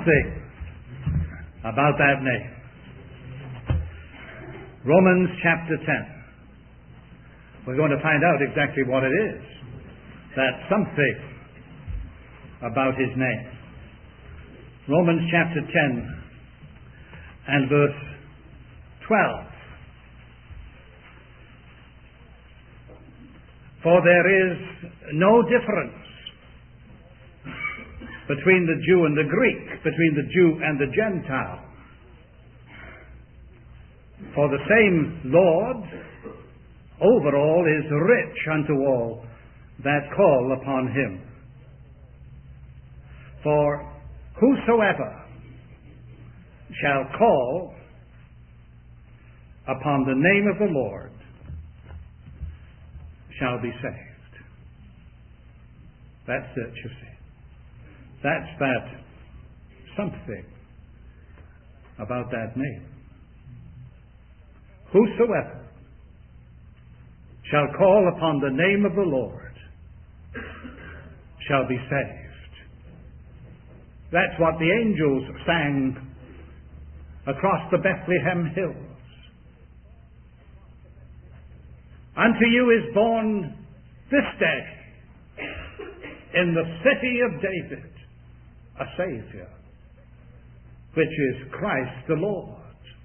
something about that name. Romans chapter 10. We're going to find out exactly what it is. That something about his name. Romans chapter 10 and verse 12. For there is no difference between the Jew and the Greek, between the Jew and the Gentile. For the same Lord over all is rich unto all that call upon him. For whosoever shall call upon the name of the Lord shall be saved. That's it, you see. That's that something about that name. Whosoever shall call upon the name of the Lord shall be saved. That's what the angels sang across the Bethlehem hills. Unto you is born this day in the city of David a Savior, which is Christ the Lord.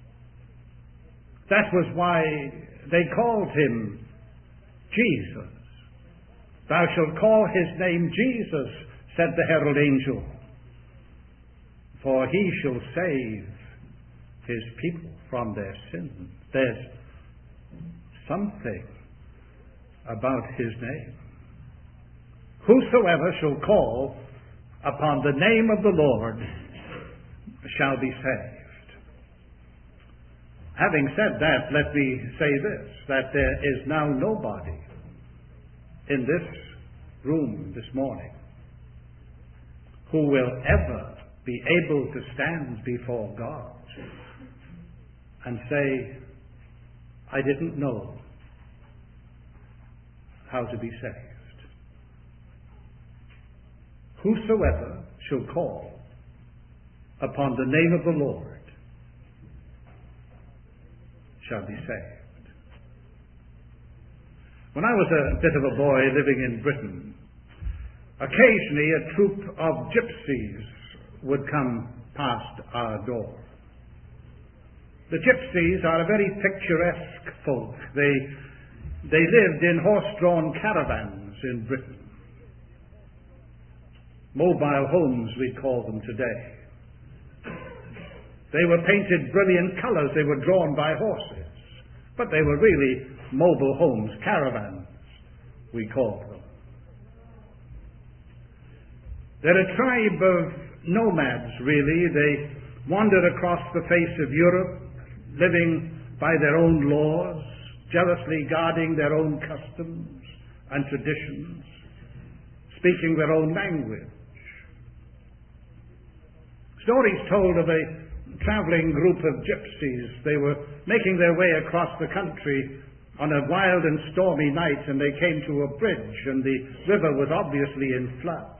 That was why they called him Jesus. Thou shalt call his name Jesus, said the herald angel, for he shall save his people from their sins. There's something about his name. Whosoever shall call upon the name of the Lord shall be saved. Having said that, let me say this, that there is now nobody in this room this morning who will ever be able to stand before God and say, I didn't know how to be saved. Whosoever shall call upon the name of the Lord shall be saved. When I was a bit of a boy living in Britain, occasionally a troop of gypsies would come past our door. The gypsies are a very picturesque folk. They lived in horse-drawn caravans in Britain. Mobile homes, we call them today. They were painted brilliant colors. They were drawn by horses. But they were really mobile homes, caravans, we call them. They're a tribe of nomads, really. They wandered across the face of Europe, living by their own laws, jealously guarding their own customs and traditions, speaking their own language. Stories told of a traveling group of gypsies. They were making their way across the country on a wild and stormy night, and they came to a bridge, and the river was obviously in flood.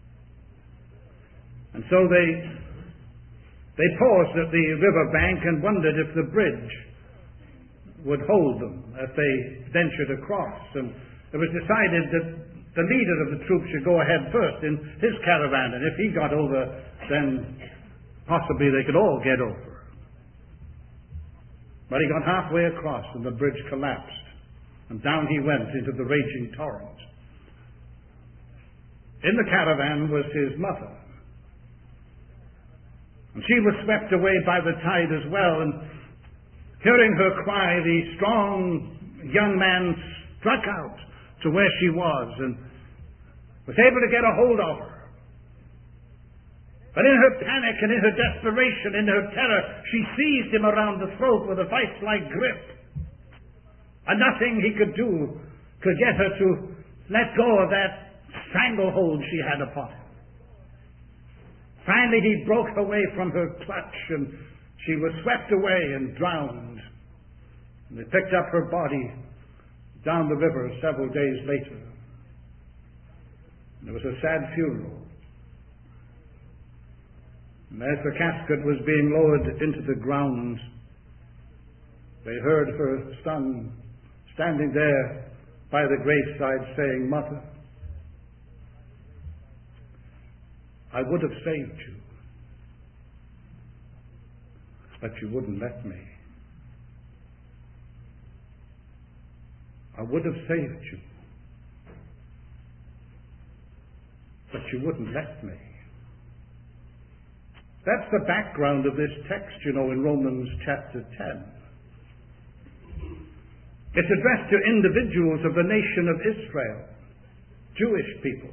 And so they paused at the river bank and wondered if the bridge would hold them if they ventured across. And it was decided that the leader of the troop should go ahead first in his caravan, and if he got over, then possibly they could all get over. But he got halfway across and the bridge collapsed, and down he went into the raging torrent. In the caravan was his mother, and she was swept away by the tide as well, and hearing her cry, the strong young man struck out to where she was and was able to get a hold of her. But in her panic and in her desperation, in her terror, she seized him around the throat with a vice-like grip. And nothing he could do could get her to let go of that stranglehold she had upon him. Finally, he broke away from her clutch, and she was swept away and drowned. And they picked up her body down the river several days later. And there was a sad funeral. And as the casket was being lowered into the ground, they heard her son standing there by the graveside saying, "Mother, I would have saved you, but you wouldn't let me. I would have saved you, but you wouldn't let me." That's the background of this text, in Romans chapter 10. It's addressed to individuals of the nation of Israel, Jewish people.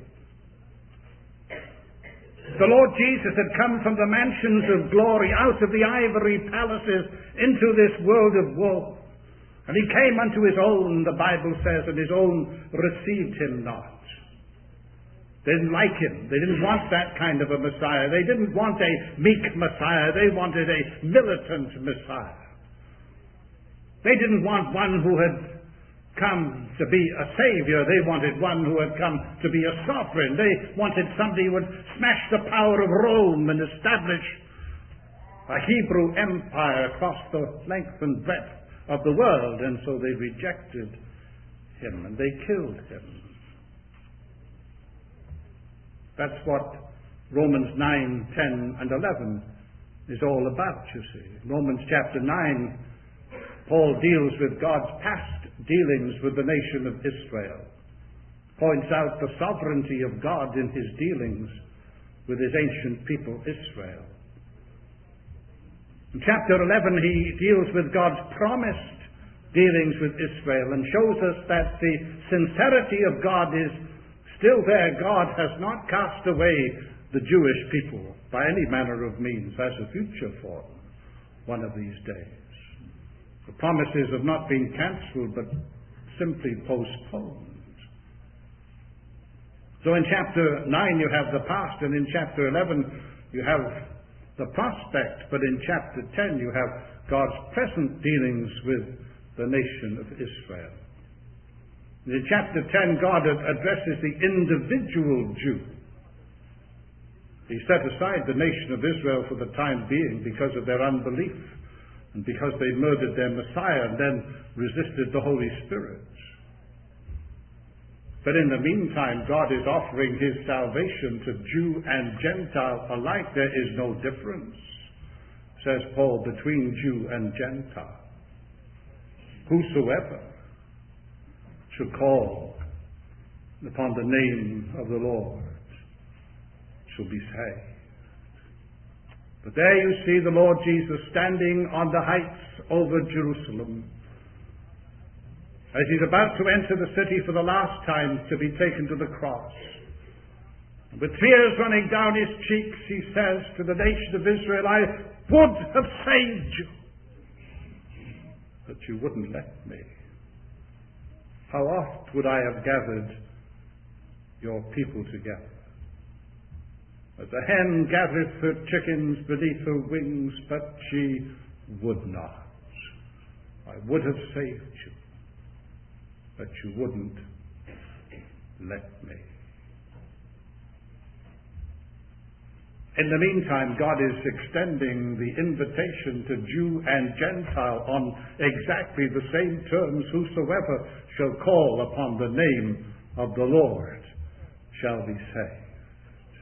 The Lord Jesus had come from the mansions of glory, out of the ivory palaces, into this world of woe. And he came unto his own, the Bible says, and his own received him not. They didn't like him. They didn't want that kind of a Messiah. They didn't want a meek Messiah. They wanted a militant Messiah. They didn't want one who had come to be a savior. They wanted one who had come to be a sovereign. They wanted somebody who would smash the power of Rome and establish a Hebrew empire across the length and breadth of the world. And so they rejected him and they killed him. That's what Romans 9, 10, and 11 is all about, you see. Romans chapter 9, Paul deals with God's past dealings with the nation of Israel, points out the sovereignty of God in his dealings with his ancient people, Israel. In chapter 11, he deals with God's promised dealings with Israel and shows us that the sincerity of God is still there. God has not cast away the Jewish people by any manner of means as a future for them one of these days. The promises have not been cancelled, but simply postponed. So in chapter 9 you have the past, and in chapter 11 you have the prospect, but in chapter 10 you have God's present dealings with the nation of Israel. In chapter 10, God addresses the individual Jew. He set aside the nation of Israel for the time being because of their unbelief and because they murdered their Messiah and then resisted the Holy Spirit. But in the meantime, God is offering his salvation to Jew and Gentile alike. There is no difference, says Paul, between Jew and Gentile. Whosoever shall call upon the name of the Lord shall be saved. But there you see the Lord Jesus standing on the heights over Jerusalem as he's about to enter the city for the last time to be taken to the cross. With tears running down his cheeks, he says to the nation of Israel, "I would have saved you, but you wouldn't let me. How oft would I have gathered your people together? As a hen gathereth her chickens beneath her wings, but she would not. I would have saved you, but you wouldn't let me." In the meantime, God is extending the invitation to Jew and Gentile on exactly the same terms. Whosoever shall call upon the name of the Lord shall be saved.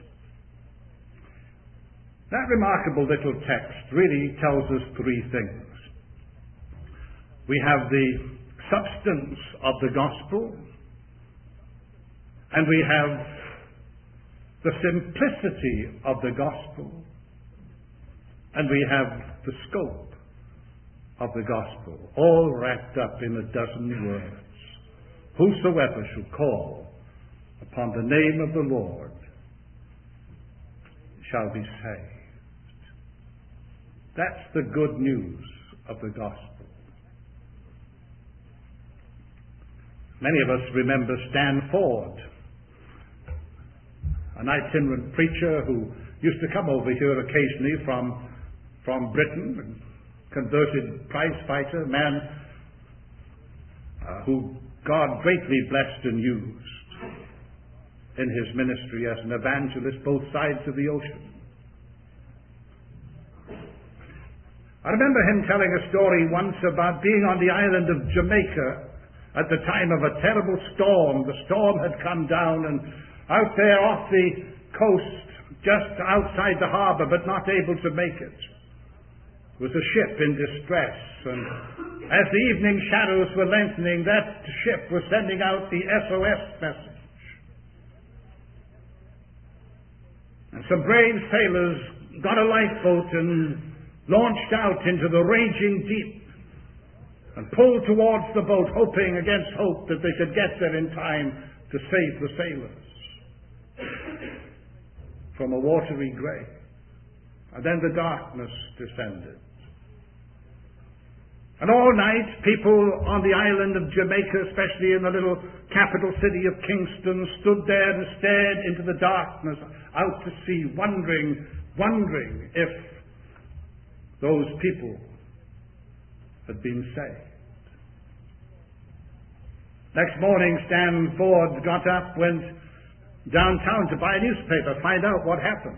That remarkable little text really tells us three things. We have the substance of the gospel, and we have the simplicity of the gospel, and we have the scope of the gospel, all wrapped up in a dozen words. Whosoever shall call upon the name of the Lord shall be saved. That's the good news of the gospel. Many of us remember Stan Ford, an itinerant preacher who used to come over here occasionally from Britain, a converted prize fighter, man who God greatly blessed and used in his ministry as an evangelist both sides of the ocean. I remember him telling a story once about being on the island of Jamaica at the time of a terrible storm. The storm had come down, and out there off the coast, just outside the harbor, but not able to make it, was a ship in distress. And as the evening shadows were lengthening, that ship was sending out the SOS message. And some brave sailors got a lifeboat and launched out into the raging deep and pulled towards the boat, hoping against hope that they could get there in time to save the sailors from a watery grave. And then the darkness descended. And all night, people on the island of Jamaica, especially in the little capital city of Kingston, stood there and stared into the darkness out to sea, wondering if those people had been saved. Next morning, Stan Ford got up, went downtown to buy a newspaper, find out what happened.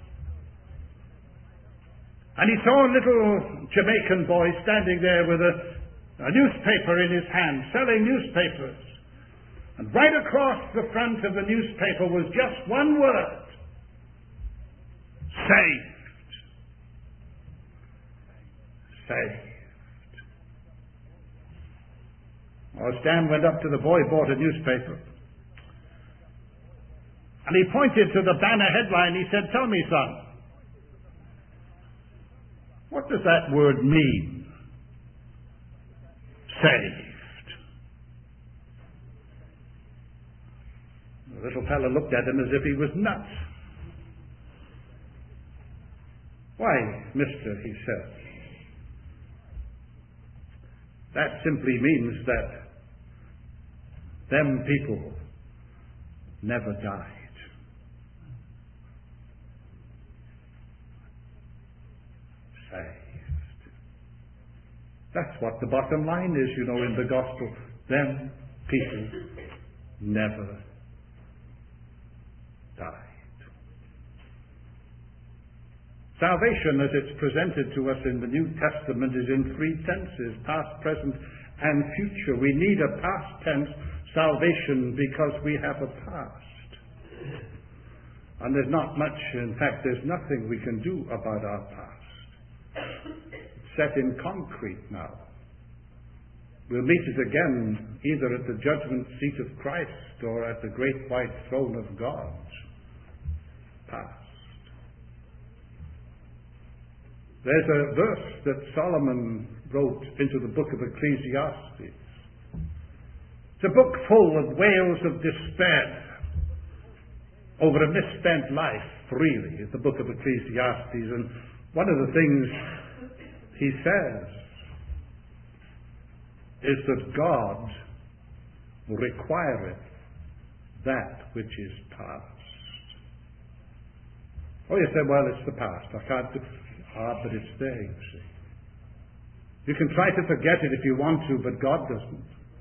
And he saw a little Jamaican boy standing there with a newspaper in his hand, selling newspapers. And right across the front of the newspaper was just one word: saved. Saved. Well, Stan went up to the boy, bought a newspaper. And he pointed to the banner headline. He said, "Tell me, son, what does that word mean? Saved." The little fellow looked at him as if he was nuts. "Why, mister," he said, "that simply means that them people never died." Saved. That's what the bottom line is, in the gospel. Them people never died. Salvation, as it's presented to us in the New Testament, is in three tenses: past, present, and future. We need a past tense salvation because we have a past. And there's not much, in fact, there's nothing we can do about our past. It's set in concrete now. We'll meet it again either at the judgment seat of Christ or at the great white throne of God. Past. There's a verse that Solomon wrote into the book of Ecclesiastes. It's a book full of wails of despair over a misspent life, really. It's the book of Ecclesiastes, and one of the things he says is that God requireth that which is past. Oh, you say, well, it's the past. I can't do. But it's there, you see. You can try to forget it if you want to, but God doesn't.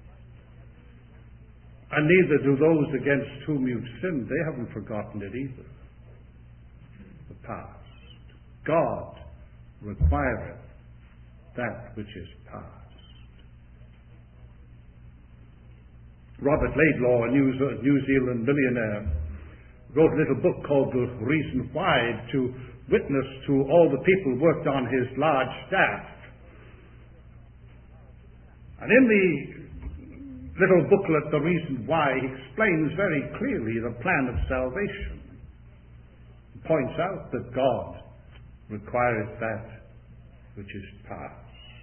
And neither do those against whom you've sinned. They haven't forgotten it either. The past. God requireth that which is past. Robert Laidlaw, a New Zealand millionaire, wrote a little book called The Reason Why, to witness to all the people who worked on his large staff. And in the little booklet, The Reason Why, he explains very clearly the plan of salvation. He points out that God requires that which is past.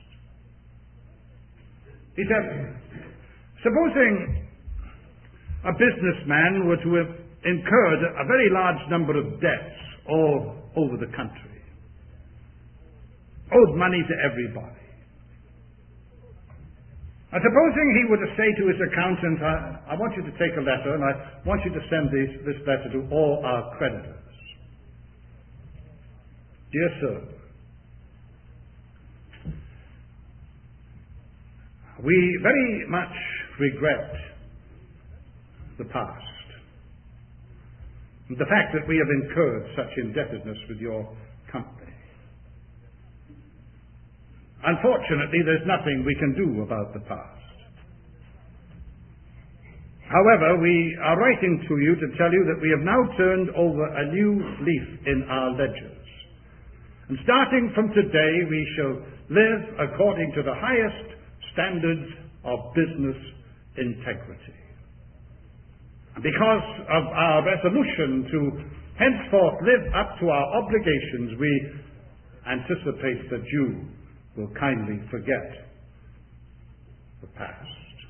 He said, supposing a businessman were to have incurred a very large number of debts all over the country, owed money to everybody. And supposing he were to say to his accountant, I want you to take a letter and I want you to send this letter to all our creditors. Dear sir, we very much regret the past. The fact that we have incurred such indebtedness with your company. Unfortunately, there's nothing we can do about the past. However, we are writing to you to tell you that we have now turned over a new leaf in our ledgers. And starting from today, we shall live according to the highest standards of business integrity. And because of our resolution to henceforth live up to our obligations, we anticipate that you will kindly forget the past.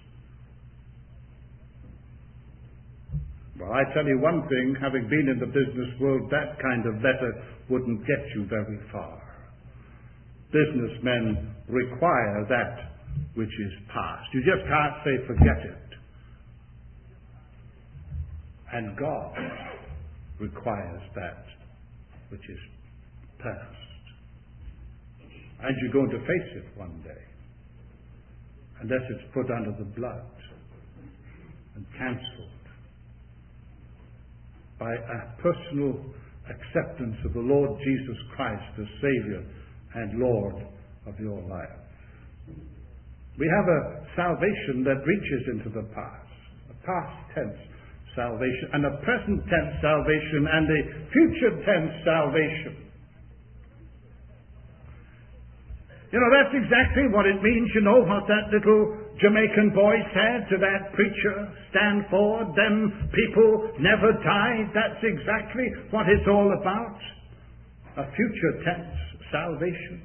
Well, I tell you one thing, having been in the business world, that kind of letter wouldn't get you very far. Businessmen require that which is past. You just can't say forget it. And God requires that which is past. And you're going to face it one day, unless it's put under the blood and cancelled by a personal acceptance of the Lord Jesus Christ as Savior and Lord of your life. We have a salvation that reaches into the past, a past tense salvation, and a present tense salvation, and a future tense salvation. You know, that's exactly what it means. You know what that little Jamaican boy said to that preacher, stand forward, them people never died. That's exactly what it's all about. A future tense salvation.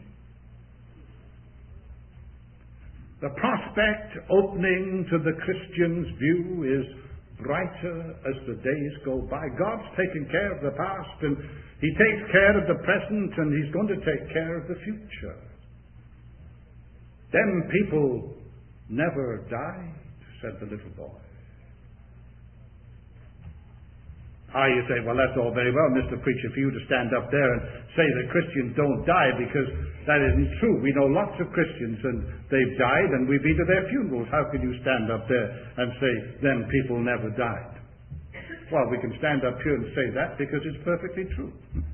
The prospect opening to the Christian's view is brighter as the days go by. God's taking care of the past, and He takes care of the present, and He's going to take care of the future. Them people never died, said the little boy. You say, well, that's all very well, Mr. Preacher, for you to stand up there and say that Christians don't die, because that isn't true. We know lots of Christians, and they've died, and we've been to their funerals. How can you stand up there and say, them people never died? Well, we can stand up here and say that because it's perfectly true.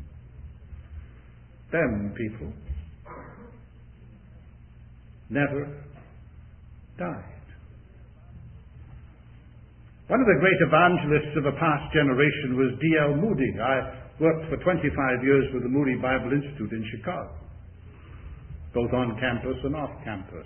Them people never died. One of the great evangelists of a past generation was D.L. Moody. I worked for 25 years with the Moody Bible Institute in Chicago, both on campus and off campus.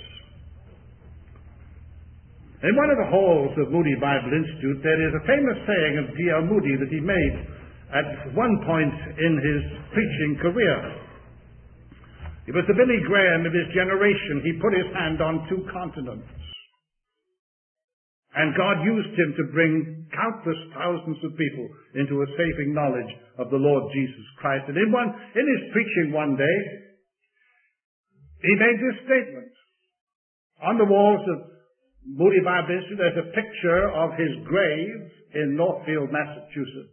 In one of the halls of Moody Bible Institute, there is a famous saying of D.L. Moody that he made at one point in his preaching career. He was the Billy Graham of his generation. He put his hand on 2 continents. And God used him to bring countless thousands of people into a saving knowledge of the Lord Jesus Christ. And in his preaching one day, he made this statement. On the walls of Moody Bible Institute, there's a picture of his grave in Northfield, Massachusetts,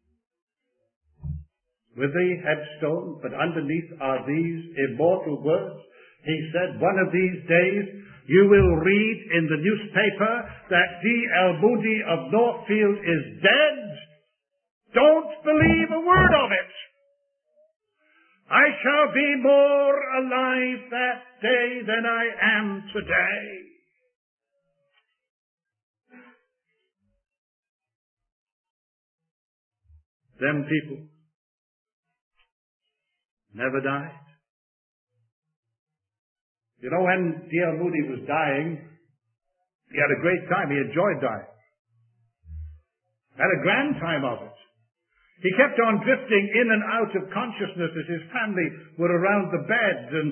with the headstone, but underneath are these immortal words. He said, one of these days you will read in the newspaper that D.L. Moody of Northfield is dead. Don't believe a word of it. I shall be more alive that day than I am today. Them people never died. You know, when D.L. Moody was dying, he had a great time. He enjoyed dying. Had a grand time of it. He kept on drifting in and out of consciousness as his family were around the bed. And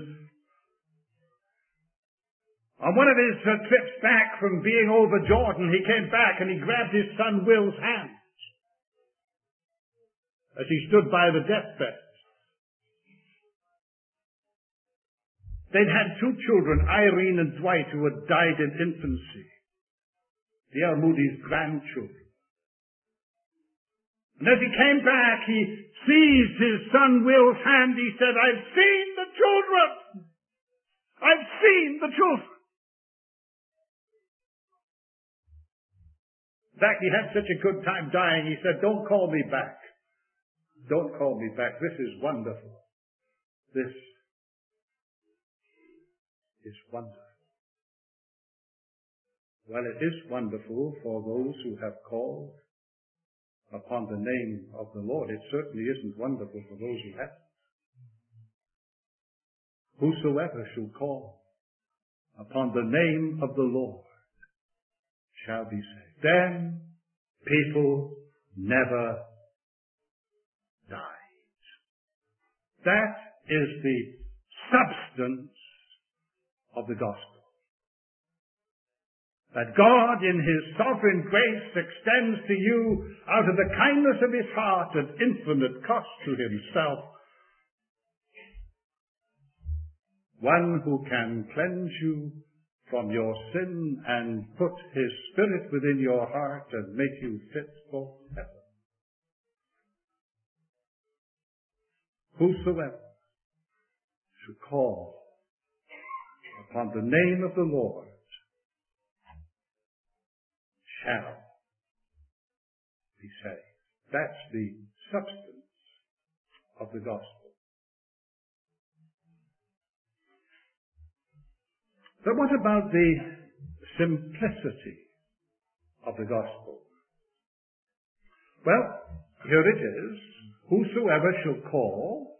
on one of his trips back from being over Jordan, he came back and he grabbed his son Will's hand as he stood by the deathbed. They'd had 2 children, Irene and Dwight, who had died in infancy. D.L. Moody's grandchildren. And as he came back, he seized his son Will's hand. He said, I've seen the children. I've seen the children. In fact, he had such a good time dying, he said, don't call me back. Don't call me back. This is wonderful. This is wonderful. Well, it is wonderful for those who have called upon the name of the Lord. It certainly isn't wonderful for those who haven't. Whosoever shall call upon the name of the Lord shall be saved. Then people never died. That is the substance of the gospel. That God in His sovereign grace extends to you out of the kindness of His heart at infinite cost to Himself one who can cleanse you from your sin and put His Spirit within your heart and make you fit for heaven. Whosoever shall call upon the name of the Lord shall be saved. That's the substance of the gospel. But what about the simplicity of the gospel? Well, here it is. Whosoever shall call.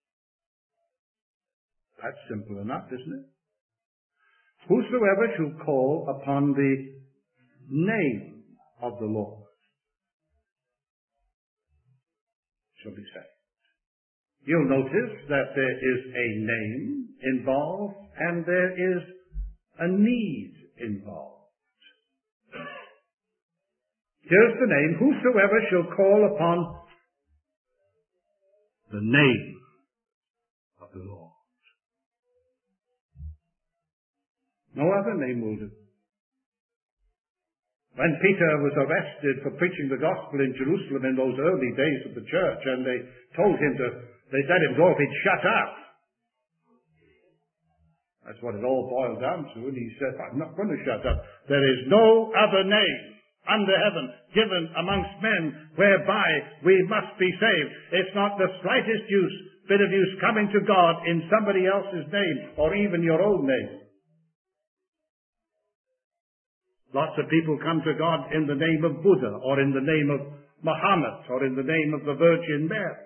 That's simple enough, isn't it? Whosoever shall call upon the name of the Lord shall be saved. You'll notice that there is a name involved and there is a need involved. Here's the name. Whosoever shall call upon the name of the Lord. No other name will do. When Peter was arrested for preaching the gospel in Jerusalem in those early days of the church, and they let him go if he'd shut up. That's what it all boiled down to, and he said, I'm not going to shut up. There is no other name under heaven given amongst men whereby we must be saved. It's not the slightest bit of use coming to God in somebody else's name, or even your own name. Lots of people come to God in the name of Buddha, or in the name of Muhammad, or in the name of the Virgin Mary.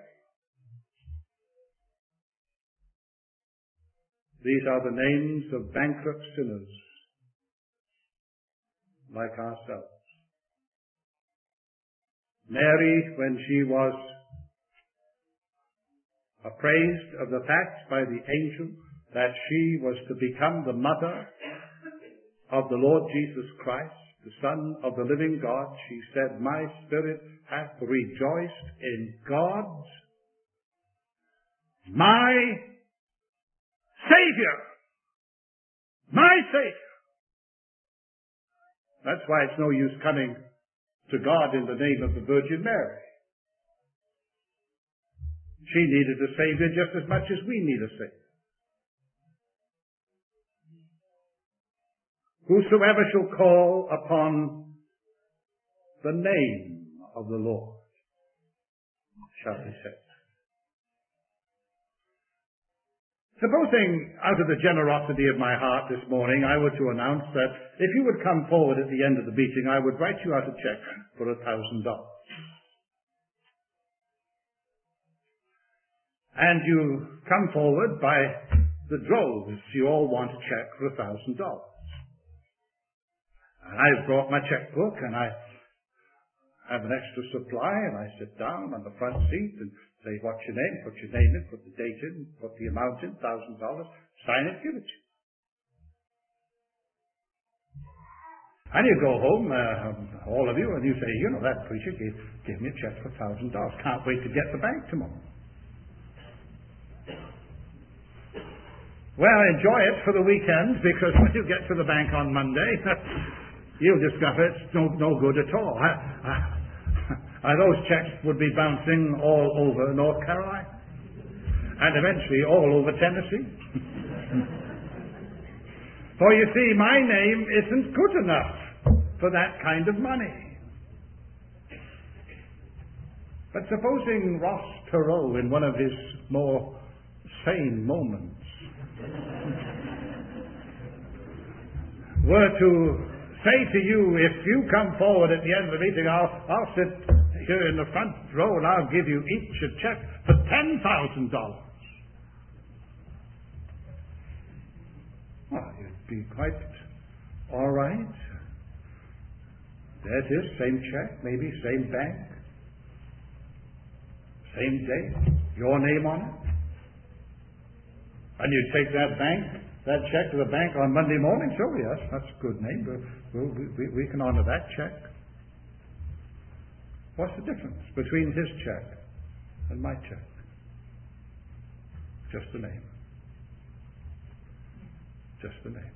These are the names of bankrupt sinners, like ourselves. Mary, when she was appraised of the fact by the angel that she was to become the mother of the Lord Jesus Christ, the Son of the living God, she said, my spirit hath rejoiced in God, my Savior. My Savior. That's why it's no use coming to God in the name of the Virgin Mary. She needed a Savior just as much as we need a Savior. Whosoever shall call upon the name of the Lord shall be saved. Supposing, out of the generosity of my heart this morning, I were to announce that if you would come forward at the end of the meeting, I would write you out a check for $1,000. And you come forward by the droves. You all want a check for $1,000. And I've brought my checkbook, and I have an extra supply, and I sit down on the front seat and say, what's your name? Put your name in, put the date in, put the amount in, $1,000, sign it, give it to you. And you go home, all of you, and you say, you know, that preacher gave me a check for $1,000. Can't wait to get the bank tomorrow. Well, enjoy it for the weekend, because when you get to the bank on Monday, you'll discover it's no good at all. Those checks would be bouncing all over North Carolina and eventually all over Tennessee. For you see, my name isn't good enough for that kind of money. But supposing Ross Perot, in one of his more sane moments, were to say to you, if you come forward at the end of the meeting, I'll sit here in the front row and I'll give you each a check for $10,000. Well, you'd be quite all right. There it is, same check, maybe same bank, same date, your name on it. And you take that check to the bank on Monday morning. So yes, that's a good name. We can honor that check. What's the difference between his check and my check? Just the name. Just the name.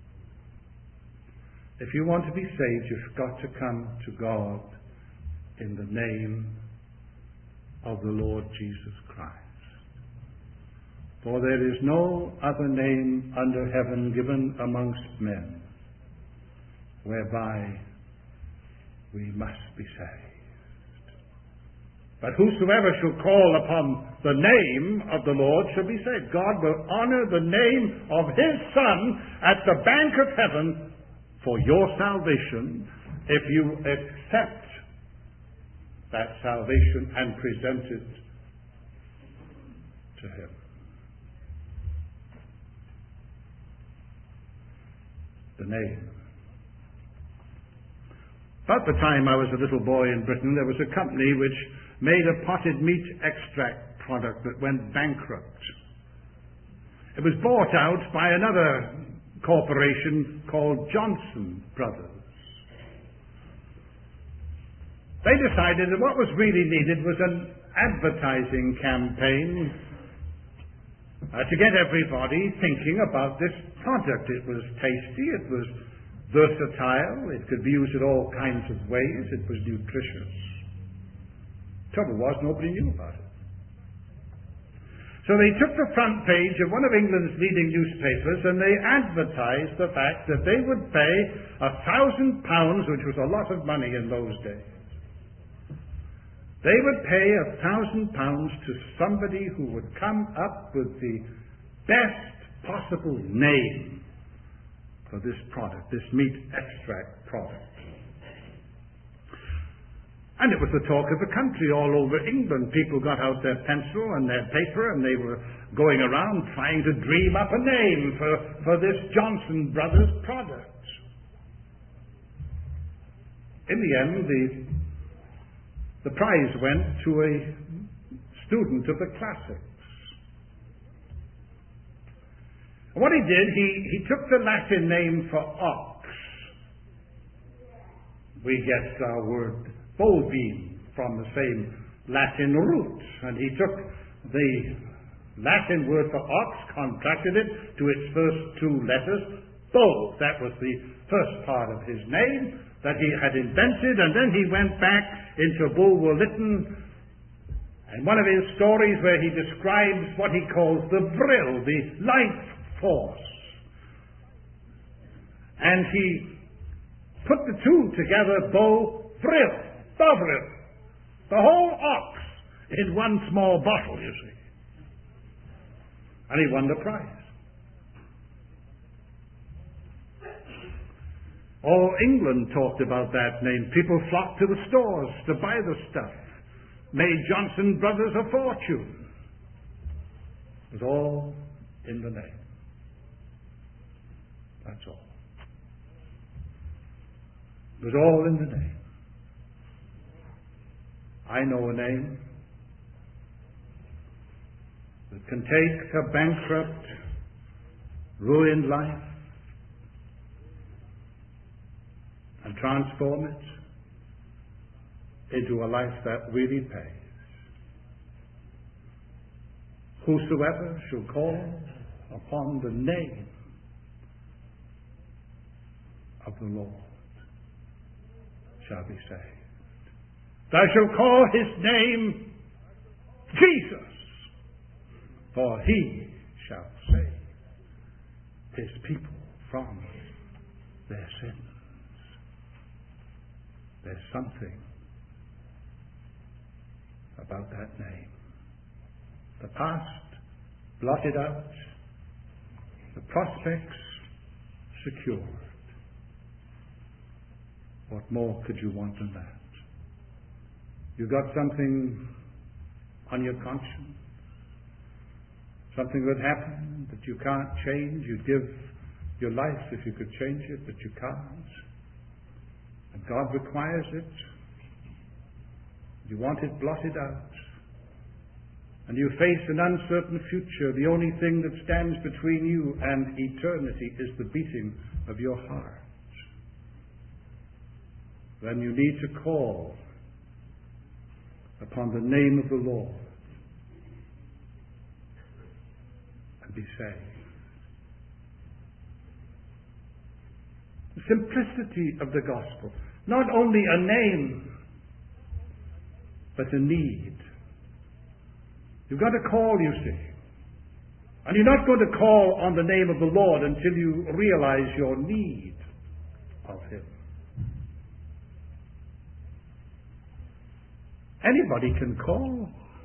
If you want to be saved, you've got to come to God in the name of the Lord Jesus Christ. For there is no other name under heaven given amongst men whereby we must be saved. But whosoever shall call upon the name of the Lord shall be saved. God will honor the name of His Son at the bank of heaven for your salvation if you accept that salvation and present it to Him. The name. About the time I was a little boy in Britain, there was a company which made a potted meat extract product that went bankrupt. It was bought out by another corporation called Johnson Brothers. They decided that what was really needed was an advertising campaign to get everybody thinking about this product. It was tasty, it was versatile, it could be used in all kinds of ways, it was nutritious. Trouble was, nobody knew about it. So they took the front page of one of England's leading newspapers and they advertised the fact that they would pay £1,000, which was a lot of money in those days. They would pay £1,000 to somebody who would come up with the best possible name for this product, this meat extract product. And it was the talk of the country all over England. People got out their pencil and their paper and they were going around trying to dream up a name for this Johnson Brothers product. In the end, the prize went to a student of the classics. And what he did, he took the Latin name for ox. We get our word bovine from the same Latin root. And he took the Latin word for ox, contracted it to its first two letters, bo. That was the first part of his name that he had invented, and then he went back into Bulwer Lytton and one of his stories where he describes what he calls the vril, the life force. And he put the two together, bo, vril. The whole ox in one small bottle, you see. And he won the prize. All England talked about that name. People flocked to the stores to buy the stuff. Made Johnson Brothers a fortune. It was all in the name. That's all. It was all in the name. I know a name that can take a bankrupt, ruined life and transform it into a life that really pays. Whosoever shall call upon the name of the Lord shall be saved. Thou shalt call his name Jesus, for he shall save his people from their sins. There's something about that name. The past blotted out, the prospects secured. What more could you want than that? You got something on your conscience, something that happened that you can't change. You'd give your life if you could change it, but you can't. And God requires it. You want it blotted out. And you face an uncertain future. The only thing that stands between you and eternity is the beating of your heart. Then you need to call upon the name of the Lord and be saved. The simplicity of the gospel. Not only a name, but a need. You've got to call, you see. And you're not going to call on the name of the Lord until you realize your need of Him. Anybody can call.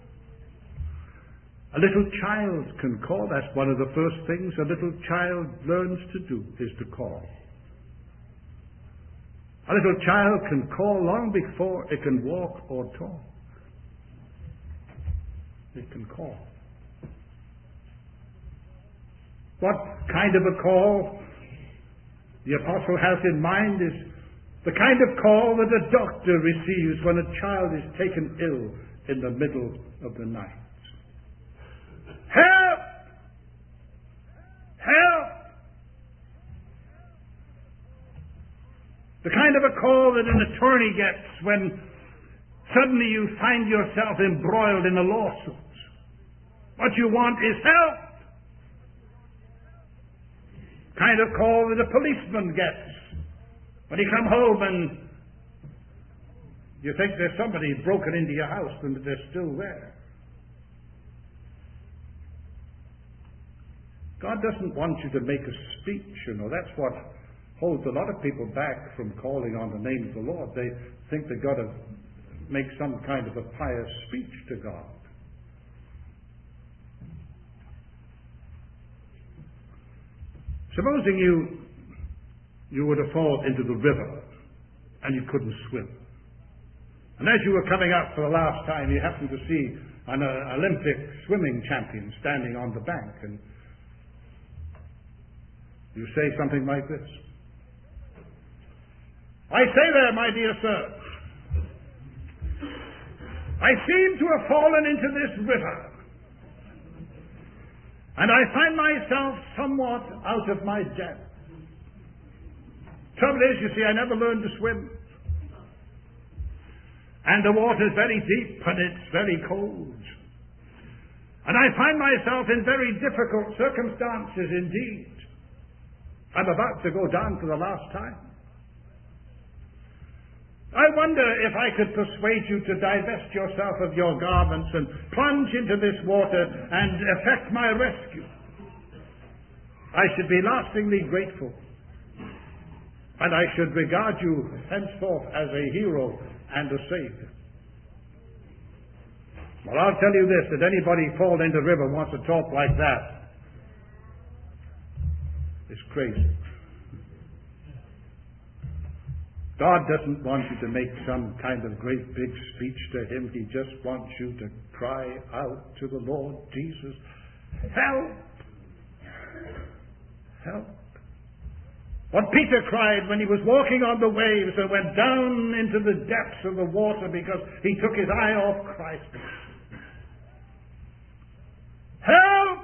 A little child can call. That's one of the first things a little child learns to do, is to call. A little child can call long before it can walk or talk. It can call. What kind of a call the apostle has in mind is the kind of call that a doctor receives when a child is taken ill in the middle of the night. Help! Help! The kind of a call that an attorney gets when suddenly you find yourself embroiled in a lawsuit. What you want is help. Kind of call that a policeman gets when you come home and you think there's somebody broken into your house and that they're still there. God doesn't want you to make a speech, you know. That's what holds a lot of people back from calling on the name of the Lord. They think they've got to make some kind of a pious speech to God. Supposing you were to fall into the river and you couldn't swim. And as you were coming up for the last time, you happened to see an Olympic swimming champion standing on the bank, and you say something like this: I say there, my dear sir, I seem to have fallen into this river, and I find myself somewhat out of my depth. Trouble is, you see, I never learned to swim. And the water's very deep and it's very cold. And I find myself in very difficult circumstances indeed. I'm about to go down for the last time. I wonder if I could persuade you to divest yourself of your garments and plunge into this water and effect my rescue. I should be lastingly grateful. And I should regard you henceforth as a hero and a savior. Well, I'll tell you this, that anybody fall into the river wants to talk like that is crazy. God doesn't want you to make some kind of great big speech to Him. He just wants you to cry out to the Lord Jesus, help! Help! What Peter cried when he was walking on the waves and went down into the depths of the water because he took his eye off Christ. Help!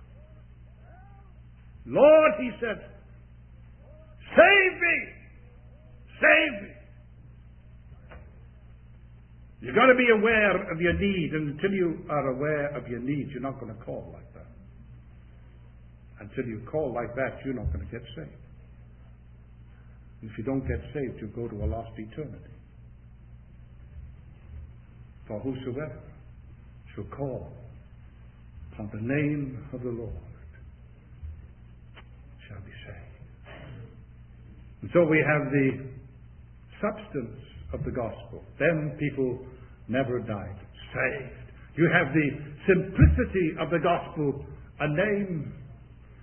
Lord, he said, save me! Save me! You've got to be aware of your need, and until you are aware of your need, you're not going to call like that. Until you call like that, you're not going to get saved. If you don't get saved, you go to a lost eternity. For whosoever shall call upon the name of the Lord shall be saved. And so we have the substance of the gospel. Them people never died. Saved. You have the simplicity of the gospel, a name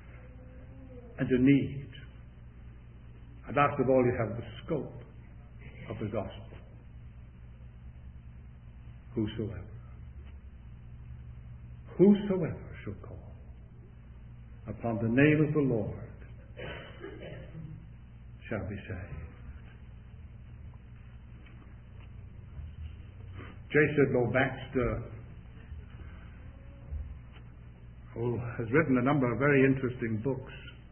and a need. And last of all, you have the scope. of the gospel. Whosoever shall call upon the name of the Lord shall be saved. J. Sidlow Baxter has written a number of very interesting books.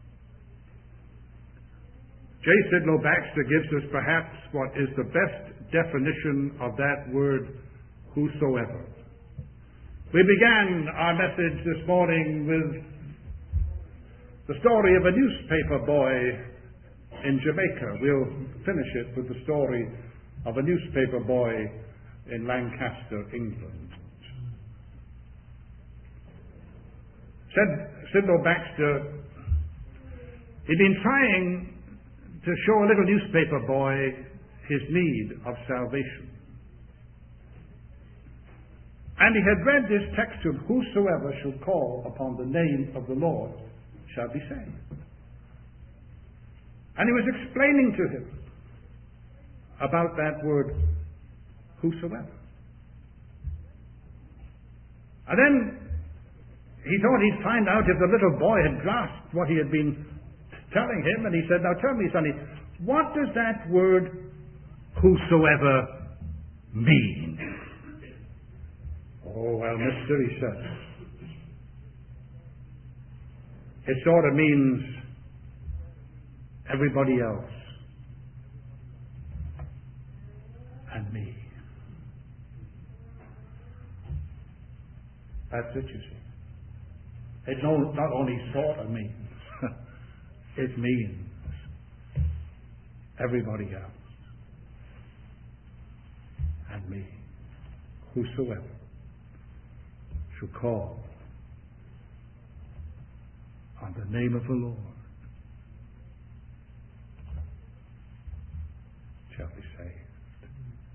J. Sidlow Baxter gives us perhaps what is the best definition of that word, whosoever. We began our message this morning with the story of a newspaper boy in Jamaica. We'll finish it with the story of a newspaper boy in Lancaster, England. Said Sidlow Baxter, he'd been trying to show a little newspaper boy his need of salvation. And he had read this text of whosoever shall call upon the name of the Lord shall be saved. And he was explaining to him about that word whosoever. And then he thought he'd find out if the little boy had grasped what he had been telling him, and he said, "Now tell me, sonny, what does that word whosoever mean?" "Oh, well, mister," he said, "it sort of means everybody else and me." That's it, you see. It not only sort of means, it means everybody else and me. Whosoever shall call on the name of the Lord shall be saved.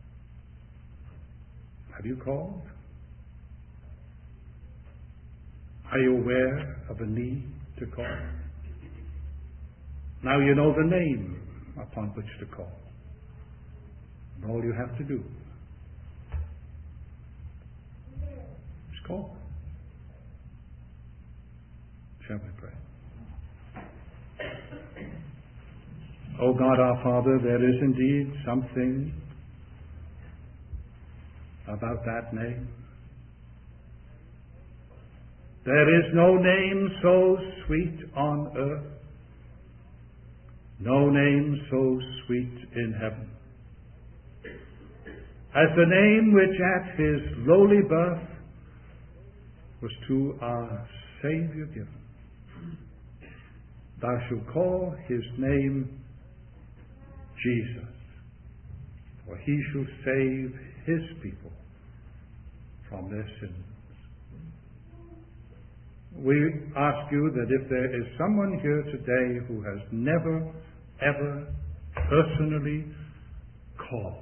Have you called? Are you aware of a need to call? Now you know the name upon which to call. And all you have to do is call. Shall we pray? O God our Father, there is indeed something about that name. There is no name so sweet on earth, no name so sweet in heaven, as the name which at his lowly birth was to our Savior given. Thou shalt call his name Jesus, for he shall save his people from their sins. We ask you that if there is someone here today who has never, ever personally called,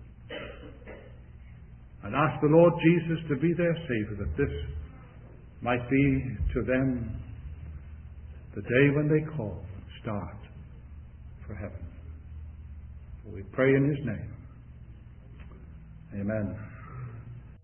and ask the Lord Jesus to be their Savior, that this might be to them the day when they call and start for heaven. For we pray in his name. Amen.